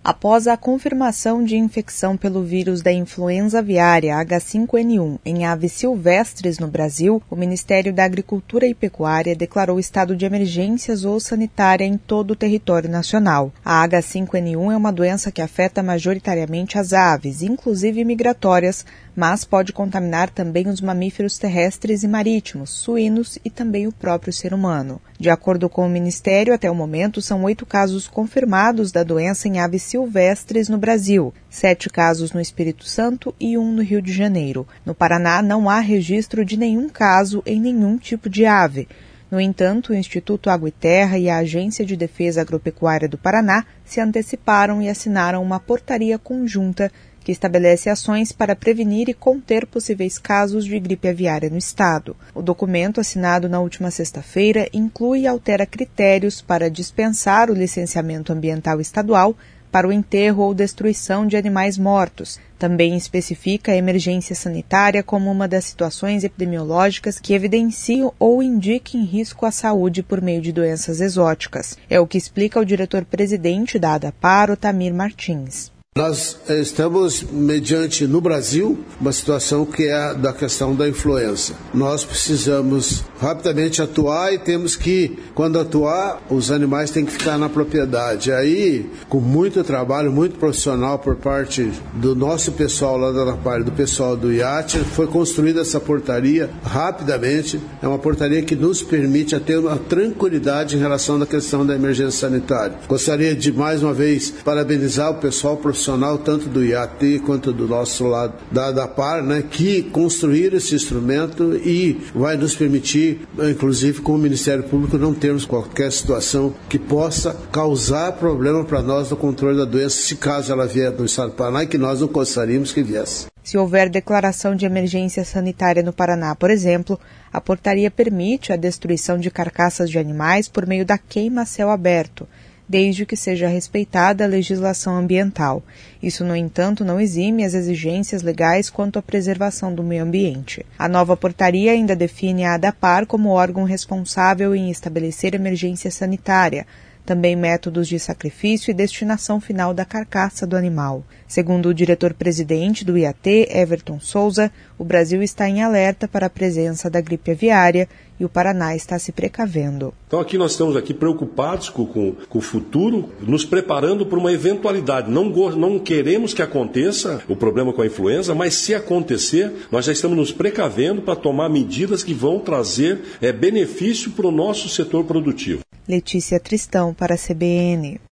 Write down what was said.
Após a confirmação de infecção pelo vírus da influenza aviária H5N1 em aves silvestres no Brasil, o Ministério da Agricultura e Pecuária declarou estado de emergência zoossanitária em todo o território nacional. A H5N1 é uma doença que afeta majoritariamente as aves, inclusive migratórias, mas pode contaminar também os mamíferos terrestres e marítimos, suínos e também o próprio ser humano. De acordo com o Ministério, até o momento são 8 casos confirmados da doença em aves silvestres no Brasil, 7 casos no Espírito Santo e 1 no Rio de Janeiro. No Paraná, não há registro de nenhum caso em nenhum tipo de ave. No entanto, o Instituto Água e Terra e a Agência de Defesa Agropecuária do Paraná se anteciparam e assinaram uma portaria conjunta que estabelece ações para prevenir e conter possíveis casos de gripe aviária no estado. O documento, assinado na última sexta-feira, inclui e altera critérios para dispensar o licenciamento ambiental estadual para o enterro ou destruição de animais mortos. Também especifica a emergência sanitária como uma das situações epidemiológicas que evidenciam ou indiquem risco à saúde por meio de doenças exóticas. É o que explica o diretor-presidente da ADAPAR, Otamir Martins. Nós estamos, mediante no Brasil, uma situação que é a da questão da influenza. Nós precisamos rapidamente atuar e temos que, quando atuar, os animais têm que ficar na propriedade. Aí, com muito trabalho, muito profissional por parte do nosso pessoal lá da ADAPAR, do pessoal do IAT, foi construída essa portaria rapidamente. É uma portaria que nos permite ter uma tranquilidade em relação à questão da emergência sanitária. Gostaria de, mais uma vez, parabenizar o pessoal profissional, tanto do IAT quanto do nosso lado da ADAPAR, que construíram esse instrumento e vai nos permitir, inclusive com o Ministério Público, não termos qualquer situação que possa causar problema para nós no controle da doença, se caso ela vier do estado do Paraná, e que nós não gostaríamos que viesse. Se houver declaração de emergência sanitária no Paraná, por exemplo, a portaria permite a destruição de carcaças de animais por meio da queima a céu aberto, desde que seja respeitada a legislação ambiental. Isso, no entanto, não exime as exigências legais quanto à preservação do meio ambiente. A nova portaria ainda define a ADAPAR como órgão responsável em estabelecer emergência sanitária, também métodos de sacrifício e destinação final da carcaça do animal. Segundo o diretor-presidente do IAT, Everton Souza, o Brasil está em alerta para a presença da gripe aviária e o Paraná está se precavendo. Então aqui nós estamos preocupados com o futuro, nos preparando para uma eventualidade. Não queremos que aconteça o problema com a influenza, mas se acontecer, nós já estamos nos precavendo para tomar medidas que vão trazer benefício para o nosso setor produtivo. Letícia Tristão, para a CBN.